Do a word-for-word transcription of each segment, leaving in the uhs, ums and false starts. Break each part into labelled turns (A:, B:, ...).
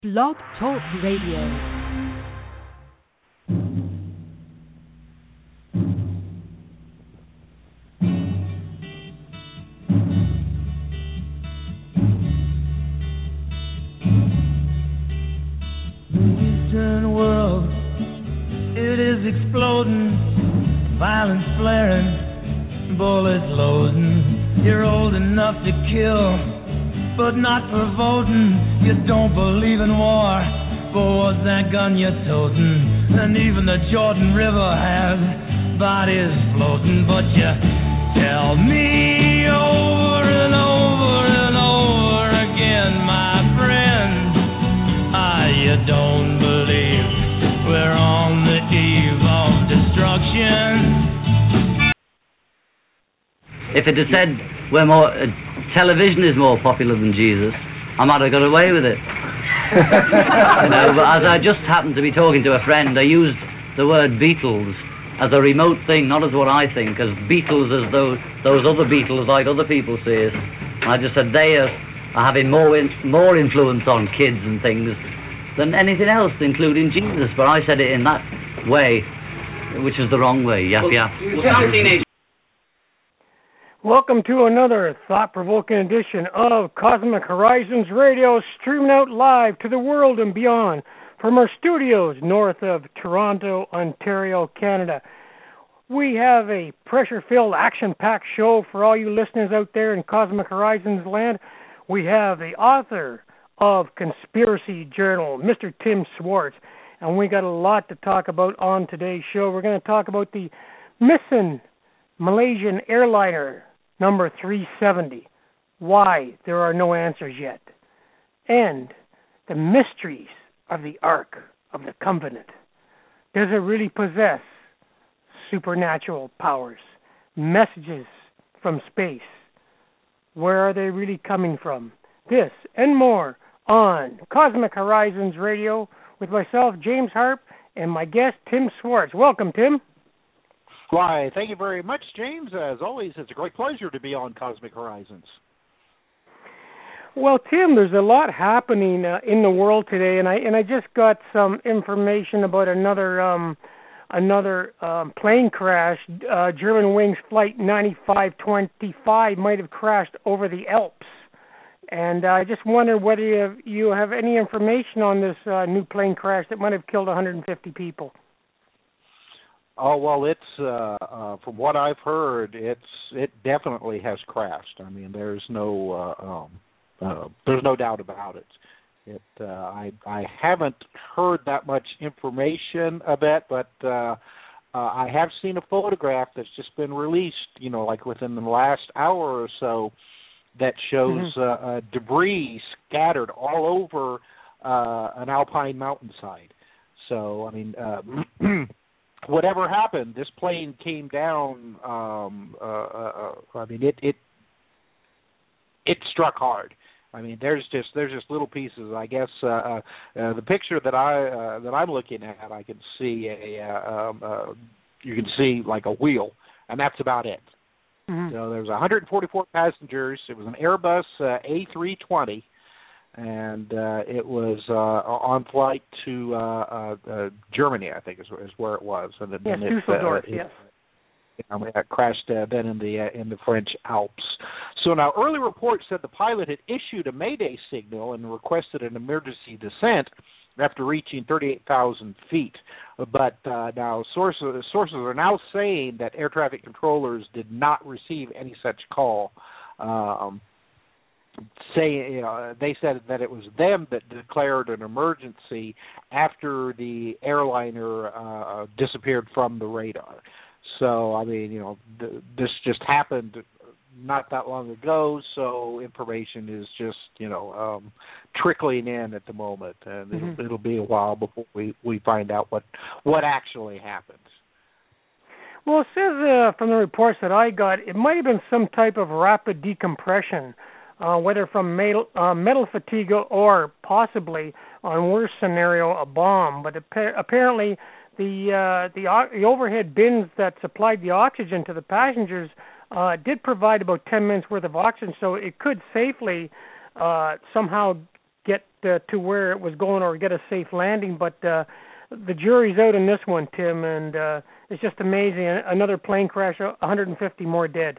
A: Blog Talk Radio.
B: Exploding, violence flaring, bullets loading. You're old enough to kill, but not for voting. You don't believe in war, but what's that gun you're toting? And even the Jordan River has bodies floating. But you tell me over and over and over again, my friend, ah, you don't believe we're on the eve of destruction.
C: If it had said we're more, uh, television is more popular than Jesus, I might have got away with it. You know, but as I just happened to be talking to a friend, I used the word Beatles as a remote thing, not as what I think, as Beatles as those those other Beatles like other people say it. And I just said they are, are having more in, more influence on kids and things than anything else, including Jesus. But I said it in that way, which is the wrong way. Yap, well, yap. Well,
D: welcome to another thought-provoking edition of Cosmic Horizons Radio, streaming out live to the world and beyond from our studios north of Toronto, Ontario, Canada. We have a pressure-filled, action-packed show for all you listeners out there in Cosmic Horizons land. We have the author of Conspiracy Journal, Mister Tim Swartz, and we got a lot to talk about on today's show. We're going to talk about the missing Malaysian airliner number three seventy, why there are no answers yet, and the mysteries of the Ark of the Covenant. Does it really possess supernatural powers? Messages from space. Where are they really coming from? This and more on Cosmic Horizons Radio with myself, James Harp, and my guest, Tim Swartz. Welcome, Tim.
E: Why, thank you very much, James. As always, it's a great pleasure to be on Cosmic Horizons.
D: Well, Tim, there's a lot happening uh, in the world today, and I and I just got some information about another um, another um, plane crash. Uh, Germanwings Flight ninety-five twenty-five might have crashed over the Alps, and uh, I just wonder whether you have, you have any information on this uh, new plane crash that might have killed one hundred fifty people.
E: Oh, well, it's uh, uh, from what I've heard, it's it definitely has crashed. I mean, there's no uh, um, uh, there's no doubt about it. It uh, I I haven't heard that much information of it, but uh, uh, I have seen a photograph that's just been released, you know, like within the last hour or so, that shows mm-hmm. uh, uh, debris scattered all over uh, an alpine mountainside. So, I mean. Uh, Whatever happened, this plane came down. Um, uh, uh, I mean, it it it struck hard. I mean, there's just there's just little pieces. I guess uh, uh, uh, the picture that I uh, that I'm looking at, I can see a uh, um, uh, you can see like a wheel, and that's about it. Mm-hmm. So there's one hundred forty-four passengers. It was an Airbus uh, A three twenty. And uh, it was uh, on flight to uh, uh, uh, Germany, I think, is, is where it was. And then
D: yes,
E: it,
D: Düsseldorf,
E: uh,
D: yes.
E: It, you know, it crashed uh, then in the uh, in the French Alps. So now, early reports said the pilot had issued a Mayday signal and requested an emergency descent after reaching thirty-eight thousand feet. But uh, now sources sources are now saying that air traffic controllers did not receive any such call. Um, Say, you know, they said that it was them that declared an emergency after the airliner uh, disappeared from the radar. So, I mean, you know, th- this just happened not that long ago, so information is just, you know, um, trickling in at the moment, and mm-hmm. it'll, it'll be a while before we, we find out what what actually happened.
D: Well, it says uh, from the reports that I got, it might have been some type of rapid decompression. Uh, whether from metal, uh, metal fatigue or possibly, on worst scenario, a bomb. But ap- apparently, the uh, the, o- the overhead bins that supplied the oxygen to the passengers uh, did provide about ten minutes worth of oxygen, so it could safely uh, somehow get uh, to where it was going or get a safe landing. But uh, the jury's out in this one, Tim, and uh, it's just amazing. Another plane crash, one hundred fifty more dead.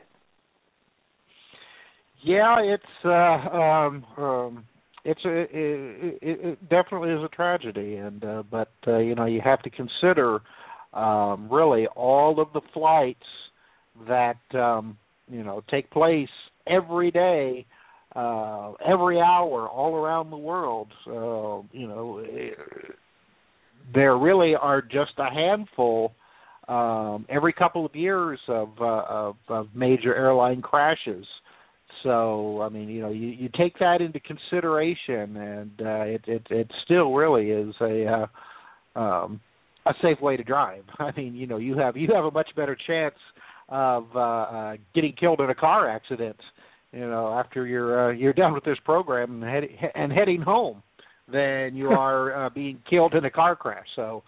E: Yeah, it's uh, um, um, it's a, it, it definitely is a tragedy, and uh, but uh, you know, you have to consider um, really all of the flights that um, you know take place every day, uh, every hour, all around the world. Uh, you know, there really are just a handful um, every couple of years of, uh, of of major airline crashes. So, I mean, you know, you, you take that into consideration, and uh, it, it it still really is a uh, um, a safe way to drive. I mean, you know, you have you have a much better chance of uh, uh, getting killed in a car accident, you know, after you're uh, you're done with this program and, head, and heading home, than you are uh, being killed in a car crash. So,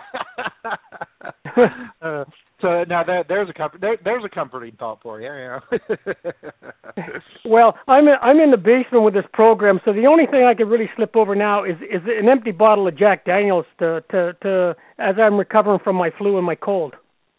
E: uh, so now that, there's a comfort, there, there's a comforting thought for you. Yeah.
D: Well, I'm in, I'm in the basement with this program, so the only thing I can really slip over now is is an empty bottle of Jack Daniels to to, to as I'm recovering from my flu and my cold.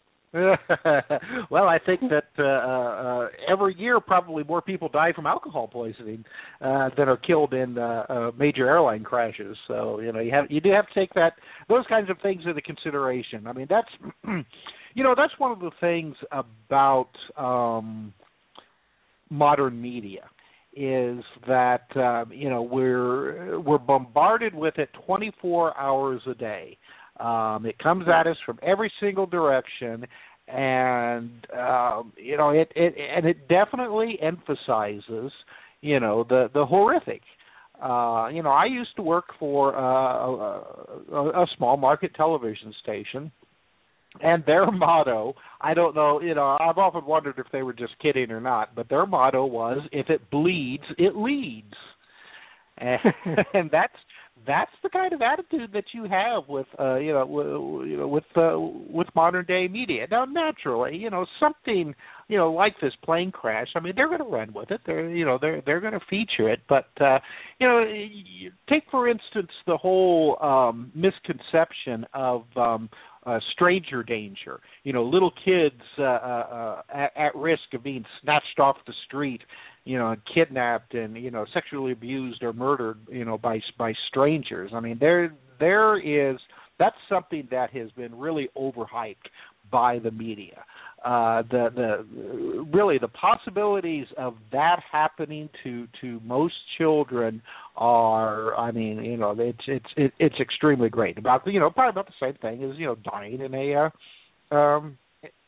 E: Well, I think that uh, uh, every year probably more people die from alcohol poisoning uh, than are killed in uh, uh, major airline crashes. So you know you have you do have to take that those kinds of things into consideration. I mean that's you know that's one of the things about um, modern media is that um, you know we're we're bombarded with it twenty-four hours a day. Um, it comes at us from every single direction, and um, you know it, it and it definitely emphasizes you know the the horrific. Uh, you know, I used to work for uh, a, a small market television station, and their motto, I don't know, you know, I've often wondered if they were just kidding or not, but their motto was, "If it bleeds, it leads," and, and that's. That's the kind of attitude that you have with, uh, you know, w- you know, with uh, with modern day media. Now, naturally, you know, something, you know, like this plane crash. I mean, they're going to run with it. They're, you know, they're they're going to feature it. But, uh, you know, you take for instance the whole um, misconception of um, uh, stranger danger. You know, little kids uh, uh, at, at risk of being snatched off the street, you know, kidnapped and, you know, sexually abused or murdered, you know, by by strangers. I mean, there there is that's something that has been really overhyped by the media. Uh, the the really the possibilities of that happening to, to most children are, I mean, you know, it's it's it, it's extremely great. About you know probably about the same thing as you know dying in a uh, um,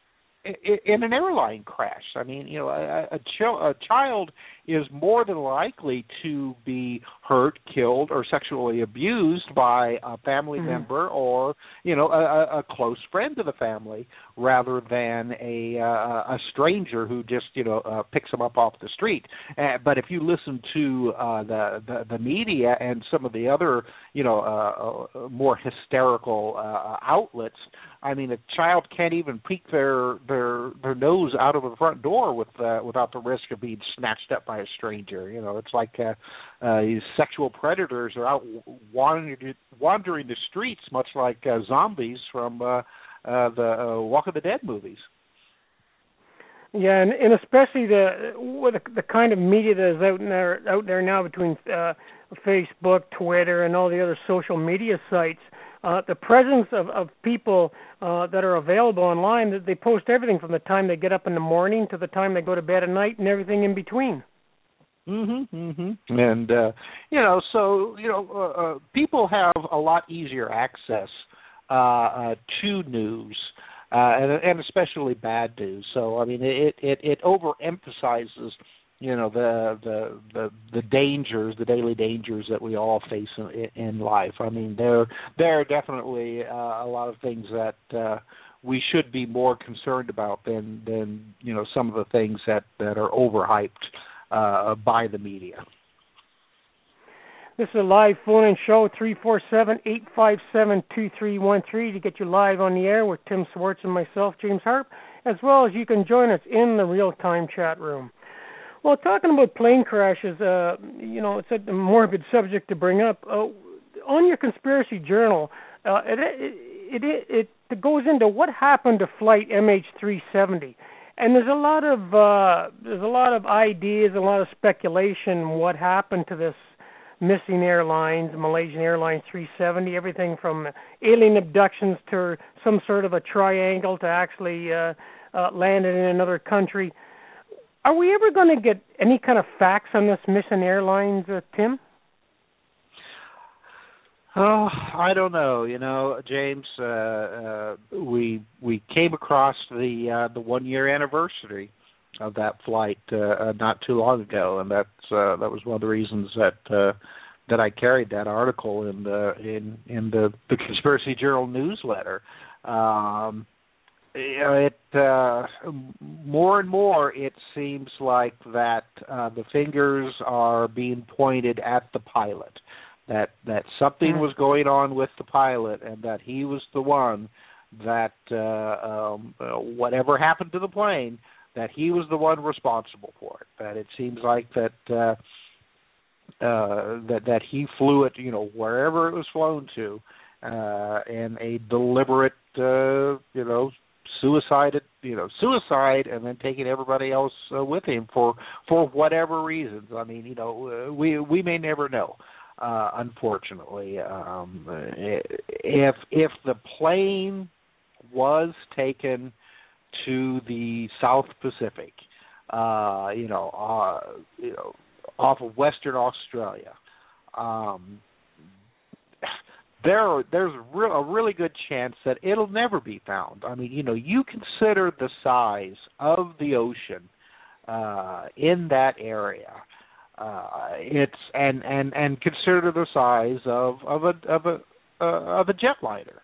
E: in an airline crash. I mean, you know, a, a, ch- a child is more than likely to be hurt, killed, or sexually abused by a family mm-hmm. member or, you know, a, a close friend of the family rather than a uh, a stranger who just, you know, uh, picks them up off the street. Uh, but if you listen to uh, the, the the media and some of the other, you know, uh, uh, more hysterical uh, outlets, I mean, a child can't even peek their their their nose out of the front door with uh, without the risk of being snatched up by a stranger. You know, it's like uh, uh, these sexual predators are out wandering wandering the streets, much like uh, zombies from uh, uh, the uh, Walk of the Dead movies.
D: Yeah, and, and especially the with the, the kind of media that is out there out there now between uh, Facebook, Twitter, and all the other social media sites. Uh, the presence of, of people uh, that are available online, that they post everything from the time they get up in the morning to the time they go to bed at night and everything in between.
E: Mm-hmm, mm-hmm. And, uh, you know, so, you know, uh, uh, people have a lot easier access uh, uh, to news, uh, and, and especially bad news. So, I mean, it, it, it overemphasizes you know the, the the the dangers, the daily dangers that we all face in, in life. I mean, there there are definitely uh, a lot of things that uh, we should be more concerned about than than you know some of the things that, that are overhyped uh, by the media.
D: This is a live phone-in show, three four seven, eight five seven, two three one three, to get you live on the air with Tim Swartz and myself, James Harp, as well as you can join us in the real-time chat room. Well, talking about plane crashes, uh, you know, it's a morbid subject to bring up. Uh, on your conspiracy journal, uh, it, it, it it goes into what happened to flight M H three seventy, and there's a lot of uh, there's a lot of ideas, a lot of speculation what happened to this missing airlines, Malaysian Airlines three seventy, everything from alien abductions to some sort of a triangle to actually uh, uh, landed in another country. Are we ever going to get any kind of facts on this missing airlines, uh, Tim?
E: Oh, I don't know. You know, James, uh, uh, we we came across the uh, the one year anniversary of that flight uh, uh, not too long ago, and that's uh, that was one of the reasons that uh, that I carried that article in the in in the, the Conspiracy Journal newsletter. Um, you know, it uh, more and more it seems like that uh, the fingers are being pointed at the pilot. That that something was going on with the pilot, and that he was the one that uh, um, uh, whatever happened to the plane, that he was the one responsible for it. That it seems like that uh, uh, that that he flew it, you know, wherever it was flown to, uh, in a deliberate, uh, you know, suicide, you know, suicide, and then taking everybody else uh, with him for for whatever reasons. I mean, you know, we we may never know. Uh, unfortunately, um, if if the plane was taken to the South Pacific, uh, you know, uh, you know, off of Western Australia, um, there there's re- a really good chance that it'll never be found. I mean, you know, you consider the size of the ocean uh, in that area. Uh, it's and, and, and consider the size of of a of a uh, of a jetliner,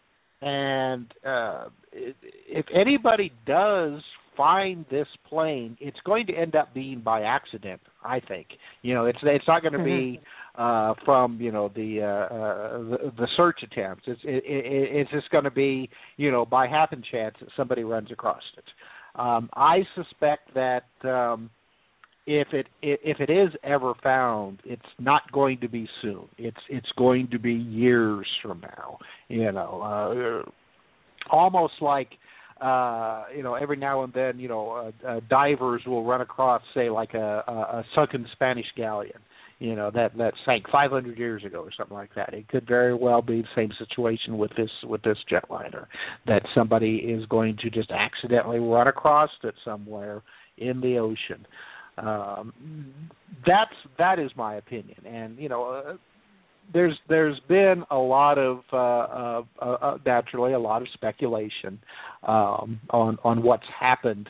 E: and uh, if anybody does find this plane, it's going to end up being by accident. I think you know it's it's not going to be uh, from you know the, uh, uh, the the search attempts. It's it, it, it's just going to be you know by happen chance that somebody runs across it. Um, I suspect that. Um, If it if it is ever found, it's not going to be soon. It's it's going to be years from now. You know, uh, almost like uh, you know every now and then you know uh, uh, divers will run across say like a, a, a sunken Spanish galleon. You know that, that sank five hundred years ago or something like that. It could very well be the same situation with this with this jetliner, that somebody is going to just accidentally run across it somewhere in the ocean. Um, that's that is my opinion, and you know, uh, there's there's been a lot of uh, uh, uh, naturally a lot of speculation um, on on what's happened,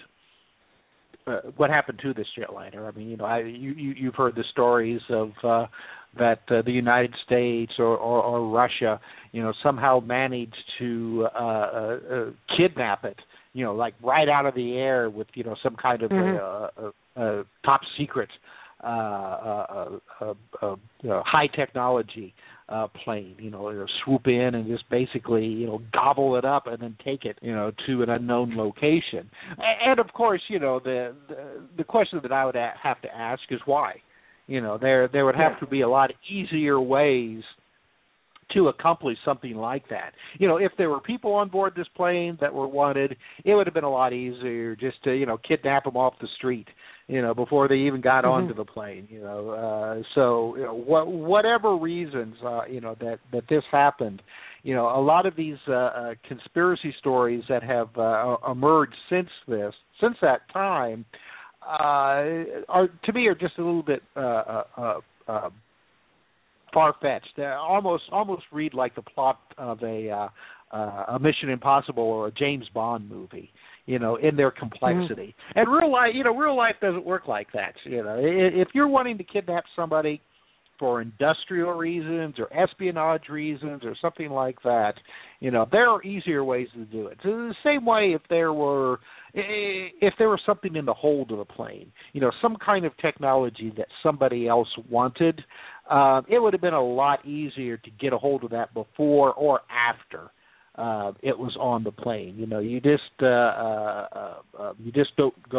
E: uh, what happened to this jetliner. I mean, you know, I, you, you you've heard the stories of uh, that uh, the United States or, or, or Russia, you know, somehow managed to uh, uh, uh, kidnap it. You know, like right out of the air with you know some kind of mm-hmm. uh, uh, uh, top secret, uh, uh, uh, uh, uh, high technology uh, plane. You know, or swoop in and just basically you know gobble it up and then take it you know to an unknown location. And of course, you know the the, the question that I would a- have to ask is why. You know, there there would have yeah. to be a lot easier ways to accomplish something like that. You know, if there were people on board this plane that were wanted, it would have been a lot easier just to, you know, kidnap them off the street, you know, before they even got mm-hmm. onto the plane, you know. Uh, so, you know, what, whatever reasons, uh, you know, that, that this happened, you know, a lot of these uh, uh, conspiracy stories that have uh, emerged since this, since that time, uh, are, to me, are just a little bit uh, uh, uh, uh far-fetched. They almost almost read like the plot of a uh, uh, a Mission Impossible or a James Bond movie, you know, in their complexity. Mm. And real life, you know, real life doesn't work like that. You know, if you're wanting to kidnap somebody for industrial reasons or espionage reasons or something like that, you know, there are easier ways to do it. So the same way if there were if there was something in the hold of the plane, you know, some kind of technology that somebody else wanted, uh, it would have been a lot easier to get a hold of that before or after uh, it was on the plane. You know, you just uh, uh, uh, you just don't go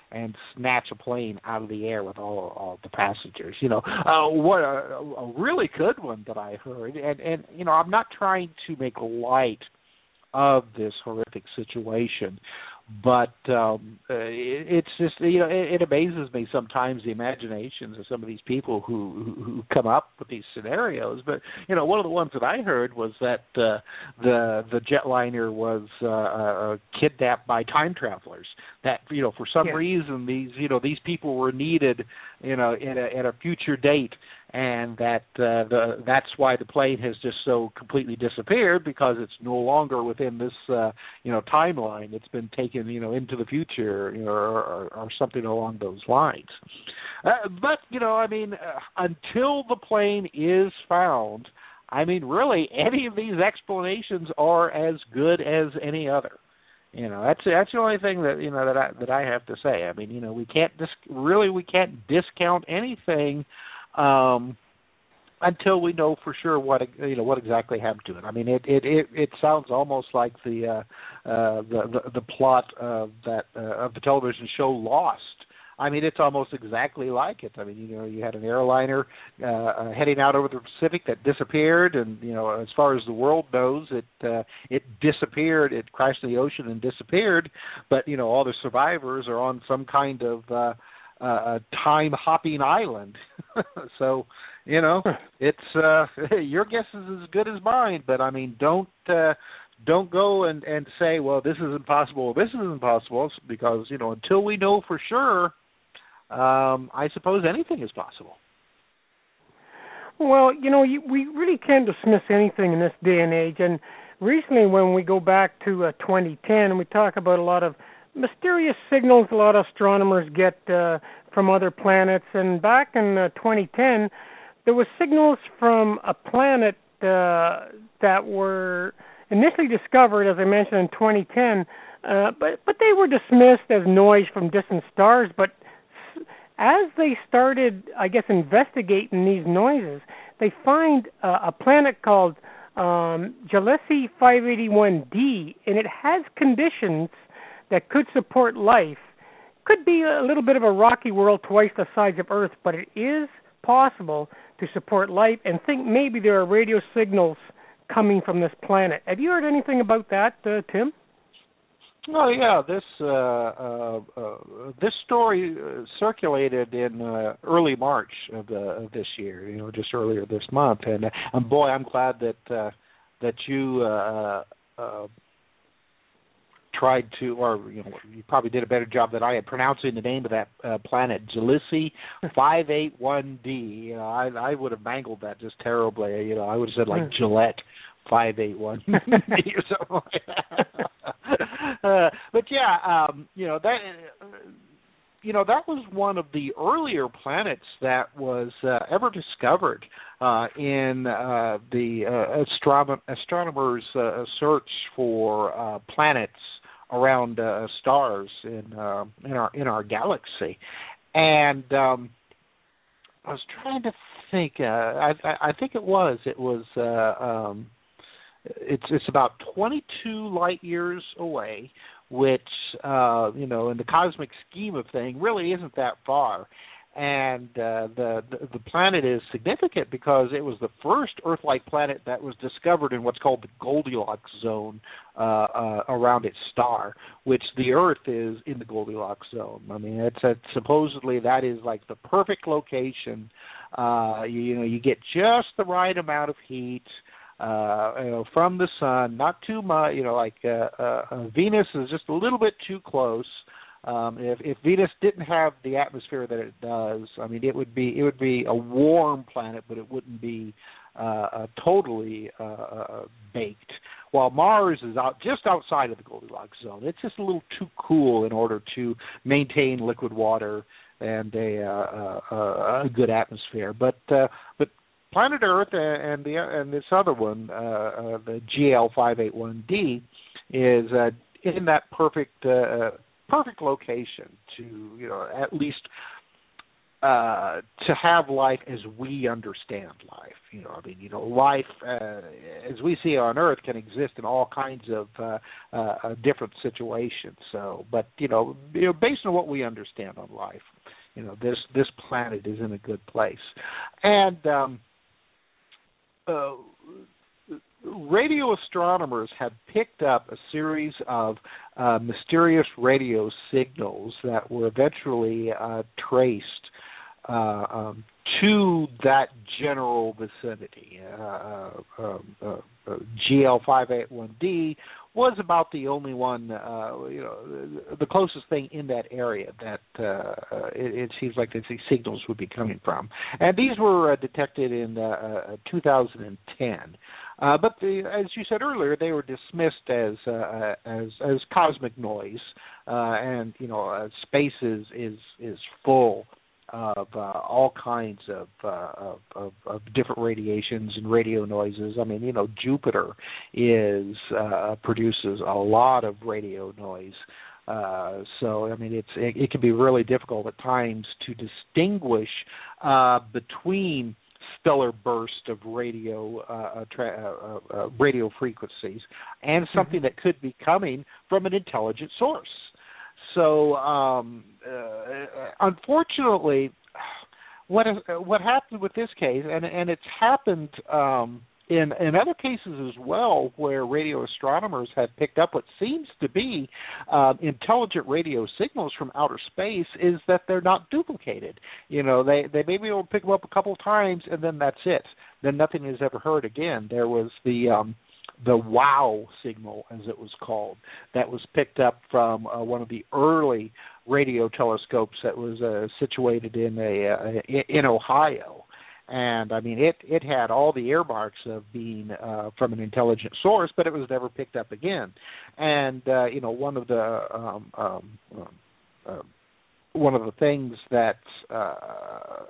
E: and snatch a plane out of the air with all, all the passengers. You know, uh, what a, a really good one that I heard, and and you know, I'm not trying to make light of this horrific situation, but um, uh, it, it's just, you know, it, it amazes me sometimes, the imaginations of some of these people who, who who come up with these scenarios. But you know, one of the ones that I heard was that uh, the the jetliner was uh, uh, kidnapped by time travelers. That, you know, for some
D: yeah.
E: reason these you know these people were needed, you know, in a, at a future date. And that uh, the that's why the plane has just so completely disappeared, because it's no longer within this uh, you know timeline. It's been taken you know into the future, you know, or, or, or something along those lines. Uh, but you know, I mean, uh, until the plane is found, I mean, really, any of these explanations are as good as any other. You know, that's that's the only thing that you know that I that I have to say. I mean, you know, we can't dis- really we can't discount anything. Um, until we know for sure what you know what exactly happened to it. I mean, it it, it, it sounds almost like the uh, uh, the, the the plot of that uh, of the television show Lost. I mean, it's almost exactly like it. I mean, you know, you had an airliner uh, uh, heading out over the Pacific that disappeared, and you know, as far as the world knows, it uh, it disappeared. It crashed in the ocean and disappeared. But you know, all the survivors are on some kind of uh, uh, time hopping island. So, you know, it's uh, your guess is as good as mine. But I mean, don't uh, don't go and, and say, well, this is impossible, this is impossible, because you know, until we know for sure, um, I suppose anything is possible.
D: Well, you know, you, we really can't dismiss anything in this day and age. And recently, when we go back to uh, twenty ten, we talk about a lot of mysterious signals a lot of astronomers get uh, from other planets. And back in uh, twenty ten, there were signals from a planet uh, that were initially discovered, as I mentioned, in twenty ten, uh, but but they were dismissed as noise from distant stars. But as they started, I guess, investigating these noises, they find uh, a planet called um, Gliese five eighty-one d, and it has conditions that could support life. Could be a little bit of a rocky world twice the size of Earth, but it is possible to support life, and think maybe there are radio signals coming from this planet. Have you heard anything about that, uh, Tim?
E: Oh yeah, this uh, uh, uh, this story uh, circulated in uh, early March of, the, of this year. You know, just earlier this month, and uh, and boy, I'm glad that uh, that you uh, uh, tried to, or you know, you probably did a better job than I had pronouncing the name of that uh, planet, Gliese five eighty-one d. You know, I I would have mangled that just terribly. You know, I would have said like Gillette five eighty-one d or something like that. uh, but yeah, um, you know that. Uh, You know, that was one of the earlier planets that was uh, ever discovered uh, in uh, the uh, astrom- astronomers' uh, search for uh, planets around uh, stars in uh, in our in our galaxy. And um, I was trying to think. Uh, I, I think it was it was uh, um, it's it's about twenty-two light years away, which, uh, you know, in the cosmic scheme of things, really isn't that far. And uh, the, the the planet is significant because it was the first Earth-like planet that was discovered in what's called the Goldilocks zone uh, uh, around its star, which the Earth is in the Goldilocks zone. I mean, it's a, supposedly that is like the perfect location. Uh, you, you know, you get just the right amount of heat. Uh, you know, from the sun, not too much. You know, like uh, uh, Venus is just a little bit too close. Um, if, if Venus didn't have the atmosphere that it does, I mean, it would be it would be a warm planet, but it wouldn't be uh, uh, totally uh, uh, baked. While Mars is out just outside of the Goldilocks zone, it's just a little too cool in order to maintain liquid water and a, uh, uh, a good atmosphere. But uh, but Planet Earth and the and this other one, uh, uh, the G L five eighty-one d, is uh, in that perfect uh, perfect location to, you know, at least uh, to have life as we understand life. You know, I mean, you know, life uh, as we see it on Earth can exist in all kinds of uh, uh, different situations. So, but you know, you know, based on what we understand on life, you know, this this planet is in a good place, and um, uh, radio astronomers have picked up a series of uh, mysterious radio signals that were eventually uh, traced uh, um, to that general vicinity. Uh, uh, uh, uh, G L five eighty-one D was about the only one, uh, you know, the closest thing in that area that uh, it, it seems like these signals would be coming from. And these were uh, detected in uh, uh, two thousand ten. Uh, but the, as you said earlier, they were dismissed as uh, as as cosmic noise, uh, and you know, uh, space is is, is full of uh, all kinds of, uh, of, of of different radiations and radio noises. I mean, you know, Jupiter is uh, produces a lot of radio noise. Uh, so I mean, it's it, it can be really difficult at times to distinguish uh, between stellar burst of radio uh, tra- uh, uh, radio frequencies and something mm-hmm. that could be coming from an intelligent source. So, um, uh, unfortunately, what is, what happened with this case, and and it's happened um, in in other cases as well, where radio astronomers have picked up what seems to be uh, intelligent radio signals from outer space, is that they're not duplicated. You know, they they may be able to pick them up a couple of times, and then that's it. Then nothing is ever heard again. There was the um, the WOW signal, as it was called, that was picked up from uh, one of the early radio telescopes that was uh, situated in a uh, in Ohio. And, I mean, it, it had all the earmarks of being uh, from an intelligent source, but it was never picked up again. And, uh, you know, one of the um, um, uh, one of the things that, uh,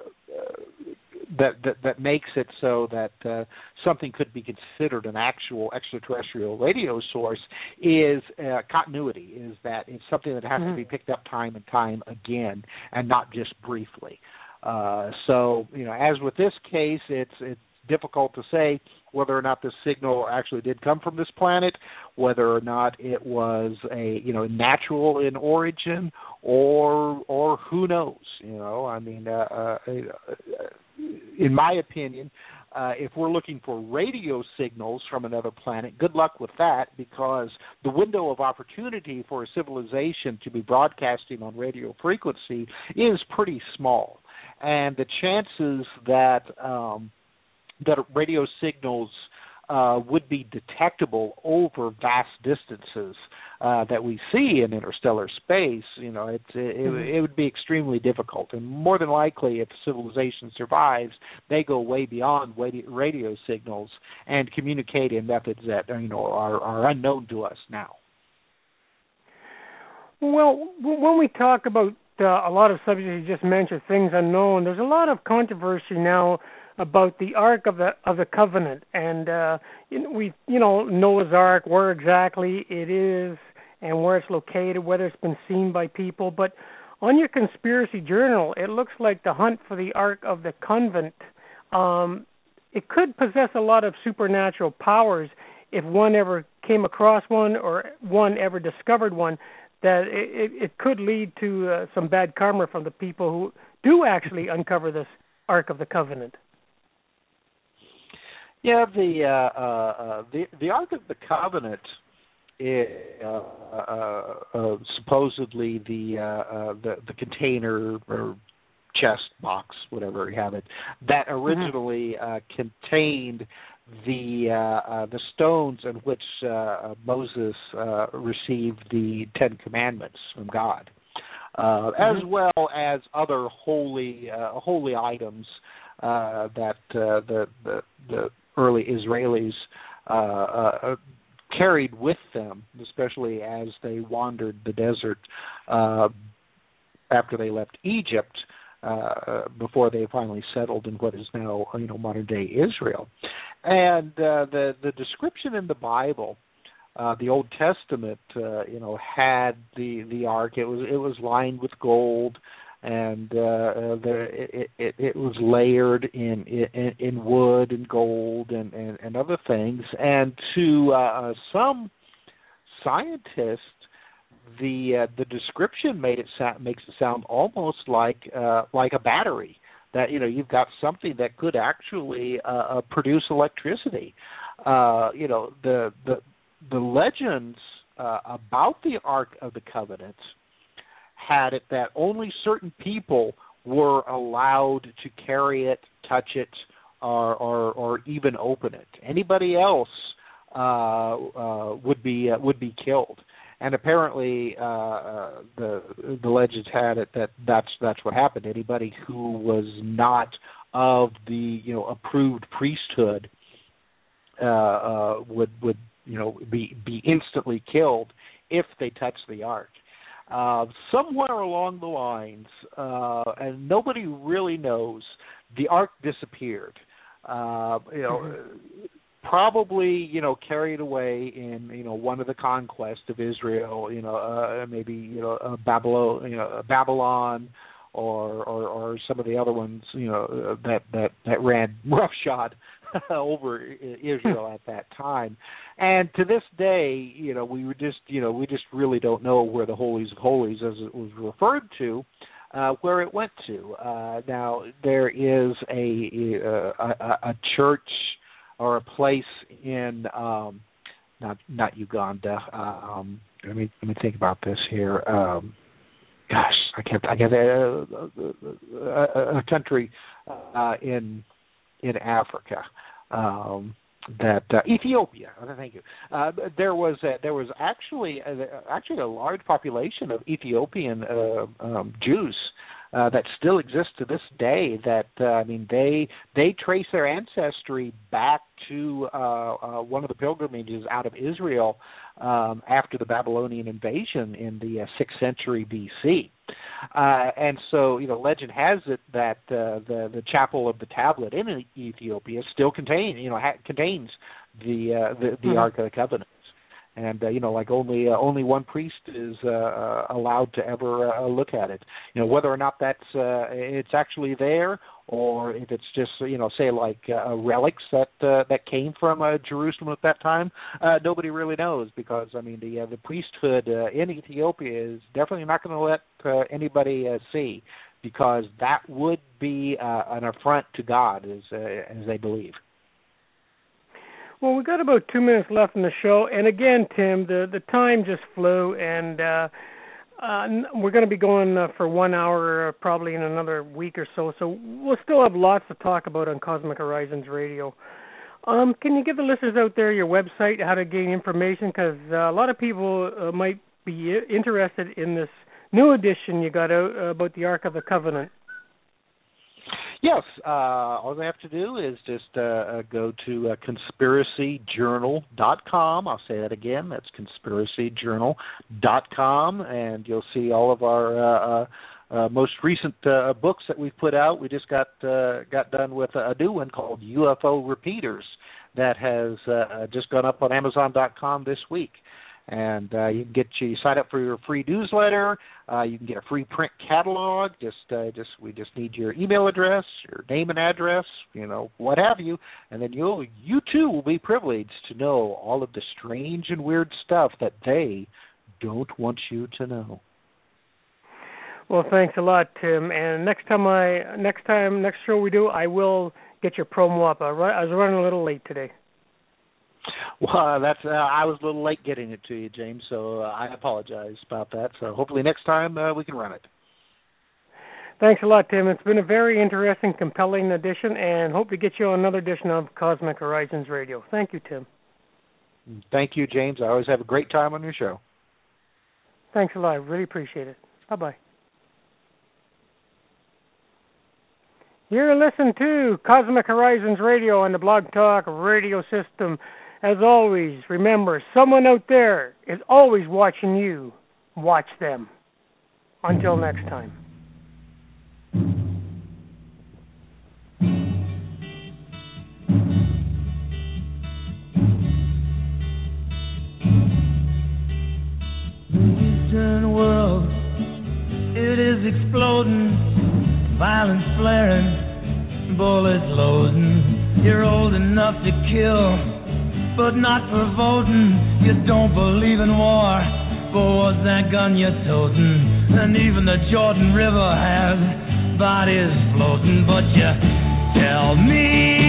E: that that that makes it so that uh, something could be considered an actual extraterrestrial radio source is uh, continuity, is that it's something that has mm-hmm. to be picked up time and time again and not just briefly. Uh, so, you know, as with this case, it's it's difficult to say whether or not this signal actually did come from this planet, whether or not it was a, you know, natural in origin, or or who knows. You know, I mean, uh, uh, in my opinion, uh, if we're looking for radio signals from another planet, good luck with that, because the window of opportunity for a civilization to be broadcasting on radio frequency is pretty small. And the chances that um, that radio signals uh, would be detectable over vast distances uh, that we see in interstellar space, you know, it's, it, it, it would be extremely difficult. And more than likely, if civilization survives, they go way beyond radio signals and communicate in methods that, you know, are, are unknown to us now.
D: Well, when we talk about Uh, a lot of subjects you just mentioned, things unknown, there's a lot of controversy now about the Ark of the of the Covenant, and uh, we, you know, Noah's Ark, where exactly it is and where it's located, whether it's been seen by people. But on your conspiracy journal, it looks like the hunt for the Ark of the Covenant, um, it could possess a lot of supernatural powers if one ever came across one or one ever discovered one. That it, it could lead to uh, some bad karma from the people who do actually uncover this Ark of the Covenant.
E: Yeah, the uh, uh, the the Ark of the Covenant is uh, uh, uh, supposedly the, uh, uh, the the container or chest box, whatever you have it, that originally mm-hmm. uh, contained the uh, uh, the stones in which uh, Moses uh, received the Ten Commandments from God, uh, mm-hmm. as well as other holy uh, holy items uh, that uh, the, the the early Israelis uh, uh, carried with them, especially as they wandered the desert uh, after they left Egypt. Uh, before they finally settled in what is now, you know, modern-day Israel. And uh, the the description in the Bible, uh, the Old Testament, uh, you know, had the, the ark. It was it was lined with gold, and uh, the, it, it, it was layered in, in in wood and gold and, and, and other things. And to uh, some scientists, the uh, the description made it sound, makes it sound almost like uh, like a battery. That, you know, you've got something that could actually uh, produce electricity. Uh, you know, the the the legends uh, about the Ark of the Covenant had it that only certain people were allowed to carry it, touch it, or or, or even open it. Anybody else uh, uh, would be uh, would be killed. And apparently, uh, uh, the the legends had it that that's that's what happened. Anybody who was not of the you know approved priesthood uh, uh, would would you know be be instantly killed if they touched the ark. Uh, somewhere along the lines, uh, and nobody really knows, the ark disappeared. Uh, you know. Mm-hmm. Probably, you know, carried away in, you know, one of the conquests of Israel, you know, uh, maybe, you know, uh, Babylon, you know, Babylon, or, or or some of the other ones, you know, that that that ran roughshod over Israel at that time. And to this day, you know, we were just, you know, we just really don't know where the holies of holies, as it was referred to, uh, where it went to. Uh, now there is a a, a, a church or a place in um, not not Uganda. Um, let me let me think about this here. Um, gosh, I can't. I can't. Uh, a, a country uh, in in Africa. Um, that uh, Ethiopia. Thank you. Uh, there was a, there was actually a, actually a large population of Ethiopian uh, um, Jews. Uh, that still exists to this day. That uh, I mean, they they trace their ancestry back to uh, uh, one of the pilgrimages out of Israel um, after the Babylonian invasion in the uh, sixth century B C. Uh, and so, you know, legend has it that uh, the the chapel of the tablet in Ethiopia still contain you know ha- contains the uh, the, the mm-hmm. Ark of the Covenant. And uh, you know, like only uh, only one priest is uh, allowed to ever uh, look at it. You know, whether or not that's uh, it's actually there, or if it's just you know, say like uh, relics that uh, that came from uh, Jerusalem at that time, uh, nobody really knows, because I mean the uh, the priesthood uh, in Ethiopia is definitely not going to let uh, anybody uh, see, because that would be uh, an affront to God, as uh, as they believe.
D: Well, we've got about two minutes left in the show, and again, Tim, the, the time just flew, and uh, uh, we're going to be going uh, for one hour uh, probably in another week or so, so we'll still have lots to talk about on Cosmic Horizons Radio. Um, can you give the listeners out there your website, how to gain information, because uh, a lot of people uh, might be interested in this new edition you got out uh, about the Ark of the Covenant.
E: Yes, uh, all they have to do is just uh, uh, go to uh, conspiracy journal dot com. I'll say that again. That's conspiracy journal dot com, and you'll see all of our uh, uh, uh, most recent uh, books that we've put out. We just got uh, got done with a new one called U F O Repeaters that has uh, just gone up on amazon dot com this week. And uh, you can get you sign up for your free newsletter. Uh, you can get a free print catalog. Just, uh, just we just need your email address, your name and address, you know, what have you, and then you'll you too will be privileged to know all of the strange and weird stuff that they don't want you to know.
D: Well, thanks a lot, Tim. And next time I next time next show we do, I will get your promo up. I was running a little late today.
E: Well, that's uh, I was a little late getting it to you, James, so uh, I apologize about that. So hopefully next time uh, we can run it.
D: Thanks a lot, Tim. It's been a very interesting, compelling edition, and hope to get you on another edition of Cosmic Horizons Radio. Thank you, Tim.
E: Thank you, James. I always have a great time on your show.
D: Thanks a lot. I really appreciate it. Bye-bye. You're listening to Cosmic Horizons Radio on the Blog Talk Radio System. As always, remember, someone out there is always watching you. Watch them. Until next time.
B: The Eastern world, it is exploding. violence flaring, bullets loading. You're old enough to kill, but not for voting. You don't believe in war, but what's that gun you're toting? And even the Jordan River has bodies floating. But you tell me